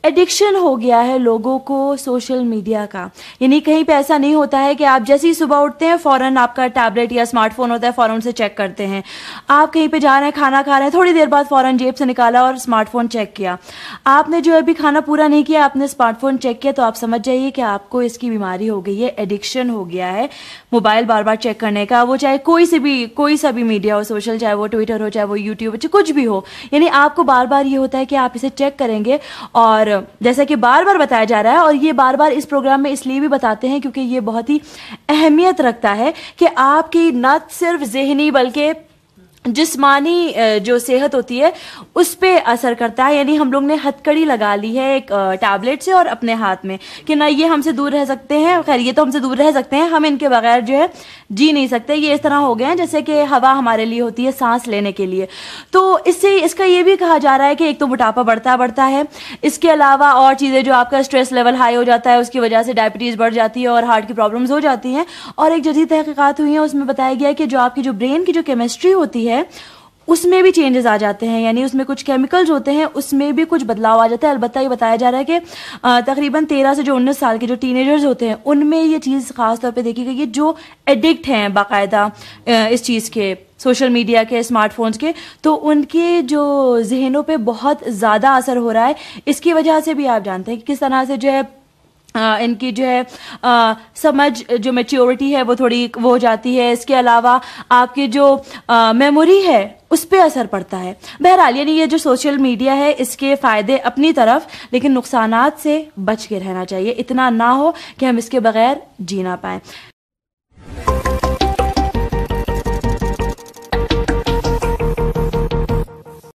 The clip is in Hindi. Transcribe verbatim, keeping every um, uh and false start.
एडिक्शन हो गया है लोगों को सोशल मीडिया का। यानी कहीं पे ऐसा नहीं होता है कि आप जैसे ही सुबह उठते हैं फ़ौरन आपका टैबलेट या स्मार्टफोन होता है, फ़ौरन से चेक करते हैं। आप कहीं पे जा रहे हैं, खाना खा रहे हैं, थोड़ी देर बाद फ़ौरन जेब से निकाला और स्मार्टफोन चेक किया। आपने जो अभी खाना पूरा नहीं किया, आपने स्मार्टफोन चेक किया, तो आप समझ जाइए कि आपको इसकी बीमारी हो गई है, एडिक्शन हो गया है मोबाइल बार बार चेक करने का। वो चाहे कोई से भी कोई सा भी मीडिया हो, सोशल, चाहे वो ट्विटर हो, चाहे वो यूट्यूब हो, कुछ भी हो। यानी आपको बार बार ये होता है कि आप इसे चेक करेंगे। और जैसा कि बार बार बताया जा रहा है, और ये बार बार इस प्रोग्राम में इसलिए भी बताते हैं क्योंकि ये बहुत ही अहमियत रखता है कि आपकी न सिर्फ ज़हनी बल्कि जिस्मानी जो सेहत होती है उस पे असर करता है। यानी हम लोग ने हथकड़ी लगा ली है एक टैबलेट से और अपने हाथ में कि ना ये हमसे दूर रह सकते हैं। खैर, ये तो हमसे दूर रह सकते हैं, हम इनके बगैर जो है जी नहीं सकते। ये इस तरह हो गए हैं जैसे कि हवा हमारे लिए होती है सांस लेने के लिए। तो इससे इसका ये भी कहा जा रहा है कि एक तो मोटापा बढ़ता बढ़ता है, इसके अलावा और चीज़ें, जो आपका स्ट्रेस लेवल हाई हो जाता है, उसकी वजह से डायबिटीज़ बढ़ जाती है और हार्ट की प्रॉब्लम्स हो जाती हैं। और एक जदीद तहकीकात हुई है, उसमें बताया गया है कि जो आपकी जो ब्रेन की जो केमिस्ट्री होती है उसमें भी चेंजेस आ जाते हैं। यानी उसमें कुछ केमिकल्स होते हैं, उसमें भी कुछ बदलाव आ जाता है। अलबत्ता ये बताया जा रहा है कि तकरीबन तेरह से जो उन्नीस साल के जो टीनेजर्स होते हैं उनमें ये चीज़ खास तौर पे देखी गई है, जो एडिक्ट हैं बाकायदा इस चीज़ के, सोशल मीडिया के, स्मार्टफोन्स के, तो उनके जो जहनों पे बहुत ज़्यादा असर हो रहा है। इसकी वजह से भी आप जानते हैं कि किस तरह से जो है आ, इनकी जो है आ, समझ, जो मैच्योरिटी है वो थोड़ी वो हो जाती है। इसके अलावा आपकी जो मेमोरी है उस पर असर पड़ता है। बहरहाल, यानी ये जो सोशल मीडिया है इसके फ़ायदे अपनी तरफ, लेकिन नुकसानात से बच के रहना चाहिए। इतना ना हो कि हम इसके बगैर जी ना पाएँ।